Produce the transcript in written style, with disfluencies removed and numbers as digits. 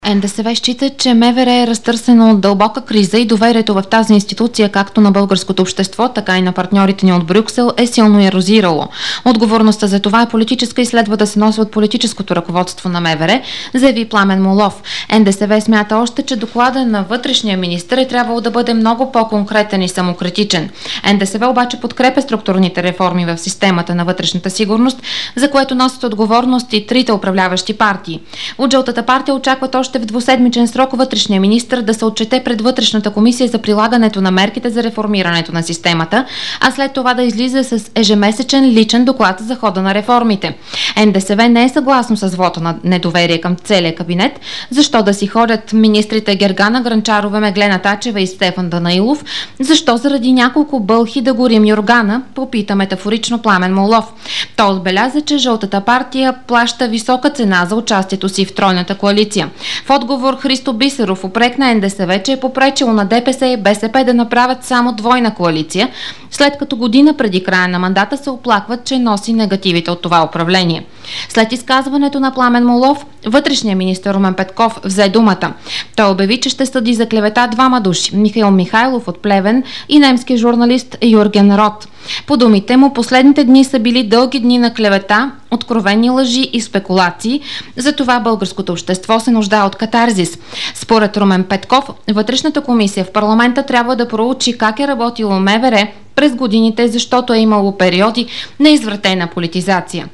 НДСВ счита, че МВР е разтърсено от дълбока криза и доверието в тази институция, както на българското общество, така и на партньорите ни от Брюксел, е силно ерозирало. Отговорността за това е политическа и следва да се носи от политическото ръководство на МВР, заяви Пламен Моллов. НДСВ смята още, че доклада на вътрешния министър е трябвало да бъде много по-конкретен и самокритичен. НДСВ обаче подкрепя структурните реформи в системата на вътрешната сигурност, за което носят отговорност и трите управляващи партии. От Жълтата партия очакват още в двуседмичен срок вътрешния министър да се отчете пред вътрешната комисия за прилагането на мерките за реформирането на системата, а след това да излиза с ежемесечен личен доклад за хода на реформите. НДСВ не е съгласно с вота на недоверие към целия кабинет. Защо да си ходят министрите Гергана Гранчарова, Меглена Тачева и Стефан Данаилов? Защо заради няколко бълхи да горим юргана? Попита метафорично Пламен Моллов. Той отбеляза, че Жълтата партия плаща висока цена за участието си в тройната коалиция. В отговор Христо Бисеров упрекна НДСВ, че е попречило на ДПС и БСП да направят само двойна коалиция, след като година преди края на мандата се оплакват, че носи негативите от това управление. След изказването на Пламен Моллов, вътрешният министър Румен Петков взе думата. Той обяви, че ще съди за клевета двама души – Михаил Михайлов от Плевен и немски журналист Юрген Рот. По думите му, последните дни са били дълги дни на клевета, откровени лъжи и спекулации, затова българското общество се нуждае от катарзис. Според Румен Петков, вътрешната комисия в парламента трябва да проучи как е работило МВР през годините, защото е имало периоди на извратена политизация.